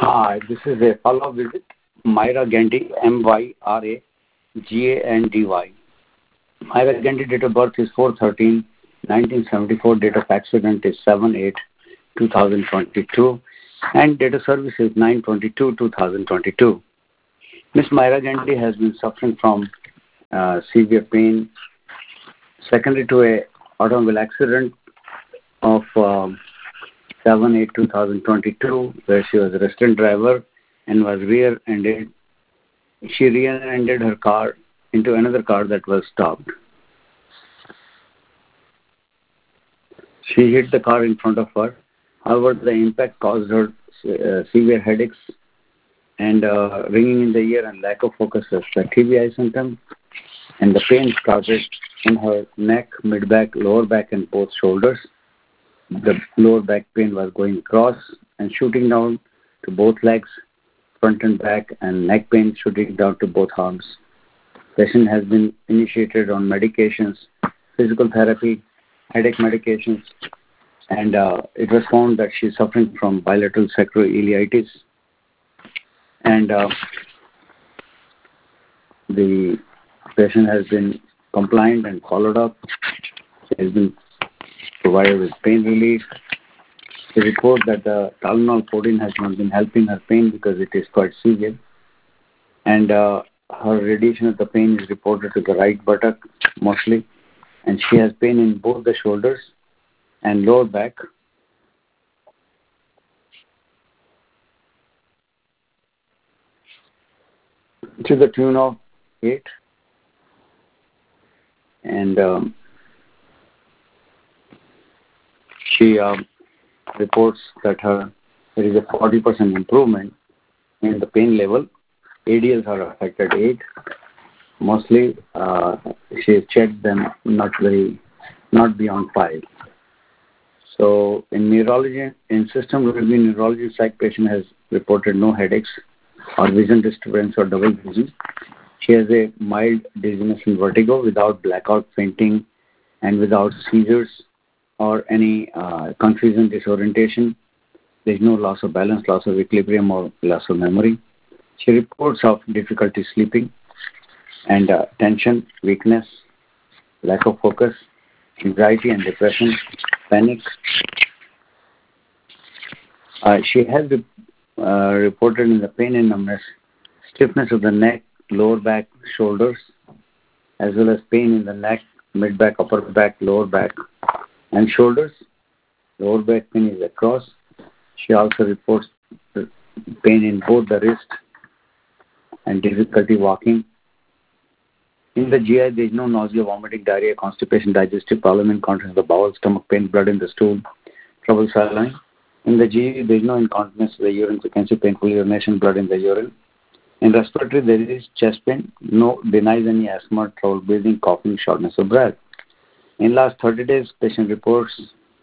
Hi, this is a follow-up visit. Myra Gandy, Myragandy. Myra Gandy, date of birth is 4/13/1974. Date of accident is 7/8/2022. And date of service is 9/22/2022. Miss Myra Gandy has been suffering from severe pain secondary to a automobile accident of 7/8/2022, where she was a resident driver and was rear-ended. She rear-ended her car into another car that was stopped. She hit the car in front of her. However, the impact caused her severe headaches and ringing in the ear and lack of focus as the TBI symptom. And the pain started in her neck, mid-back, lower back, and both shoulders. The lower back pain was going across and shooting down to both legs, front and back, and neck pain shooting down to both arms. Patient has been initiated on medications, physical therapy, headache medications, and it was found that she's suffering from bilateral sacroiliitis. And the patient has been compliant and followed up. She has been provided with pain relief. They report that the Tylenol 14 has not been helping her pain because it is quite severe. And her radiation of the pain is reported to the right buttock mostly. And she has pain in both the shoulders and lower back. To the tune of 8. And she reports that there is a 40% improvement in the pain level. ADLs are affected 8. Mostly she checked them not beyond 5. So in neurology, in system review neurology, psych patient has reported no headaches or vision disturbance or double vision. She has a mild dizziness and vertigo without blackout, fainting, and without seizures or any confusion, disorientation. There is no loss of balance, loss of equilibrium, or loss of memory. She reports of difficulty sleeping and tension, weakness, lack of focus, anxiety and depression, panic. She has reported in the pain and numbness, stiffness of the neck, lower back, shoulders, as well as pain in the neck, mid-back, upper back, lower back, and shoulders. Lower back pain is across. She also reports pain in both the wrist and difficulty walking. In the GI, there is no nausea, vomiting, diarrhea, constipation, digestive problem, incontinence of the bowel, stomach pain, blood in the stool, trouble swallowing. In the GE, there is no incontinence of the urine, frequency, painful urination, blood in the urine. In respiratory, there is chest pain, no denies any asthma, trouble breathing, coughing, shortness of breath. In last 30 days, patient reports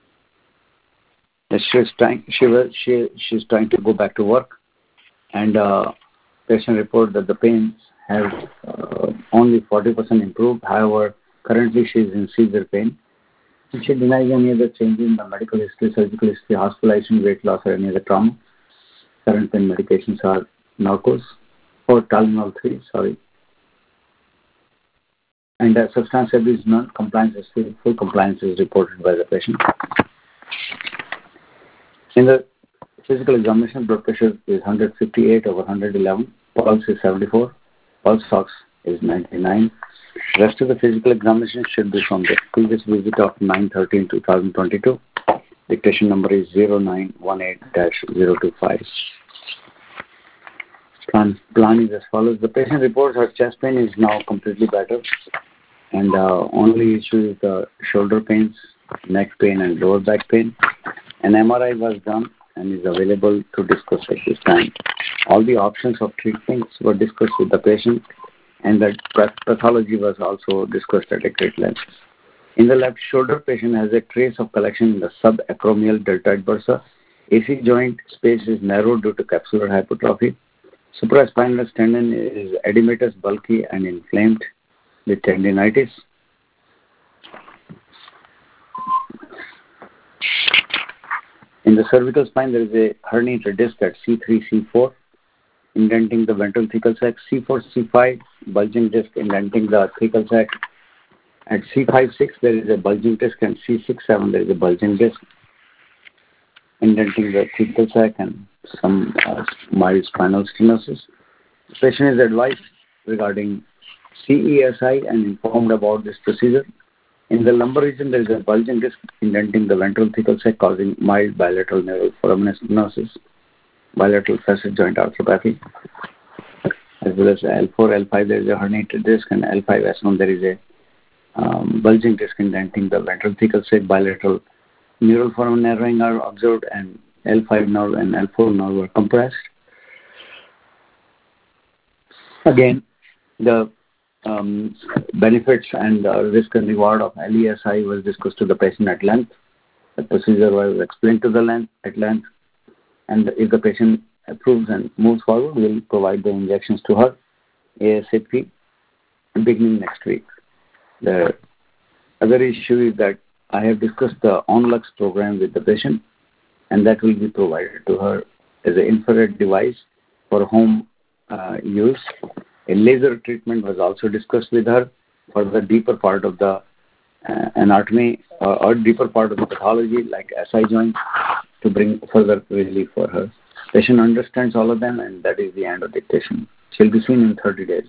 that she's trying to go back to work, and patient report that the pains have only 40% improved. However, currently she is in severe pain. And she denies any other change in the medical history, surgical history, hospitalization, weight loss, or any other trauma. Current pain medications are Narcos or Tylenol 3, and substance abuse none. Compliance is full compliance is reported by the patient. In the physical examination, blood pressure is 158/111, pulse is 74, pulse ox is 99. Rest of the physical examination should be from the previous visit of 9/13/2022. Dictation number is 0918-025. Plan is as follows. The patient reports her chest pain is now completely better, and only issue is the shoulder pains, neck pain, and lower back pain. An MRI was done and is available to discuss at this time. All the options of treatments were discussed with the patient, and the pathology was also discussed at a great length. In the left shoulder, patient has a trace of collection in the subacromial deltoid bursa. AC joint space is narrow due to capsular hypertrophy. Supraspinal tendon is edematous, bulky, and inflamed with tendinitis. In the cervical spine, there is a herniated disc at C3, C4, indenting the ventral thecal sac. C4, C5, bulging disc indenting the thecal sac. At C5, 6, there is a bulging disc, and C6, 7, there is a bulging disc indenting the thecal sac and some mild spinal stenosis. The patient is advised regarding CESI and informed about this procedure. In the lumbar region, there is a bulging disc indenting the ventral thecal sac, causing mild bilateral neural foramen stenosis, bilateral facet joint arthropathy, as well as L4, L5, there is a herniated disc, and L5, S1, there is a bulging disc indenting the ventral thecal sac, bilateral neural foramen narrowing are observed, and L5 nerve and L4 nerve were compressed. Again, the benefits and risk and reward of LESI was discussed to the patient at length. The procedure was explained to the at length, and if the patient approves and moves forward, we will provide the injections to her ASAP beginning next week. The other issue is that I have discussed the ONLUX program with the patient, and that will be provided to her as an infrared device for home use. A laser treatment was also discussed with her for the deeper part of the anatomy or deeper part of the pathology like SI joint to bring further relief for her. Patient understands all of them, and that is the end of dictation. She'll be seen in 30 days.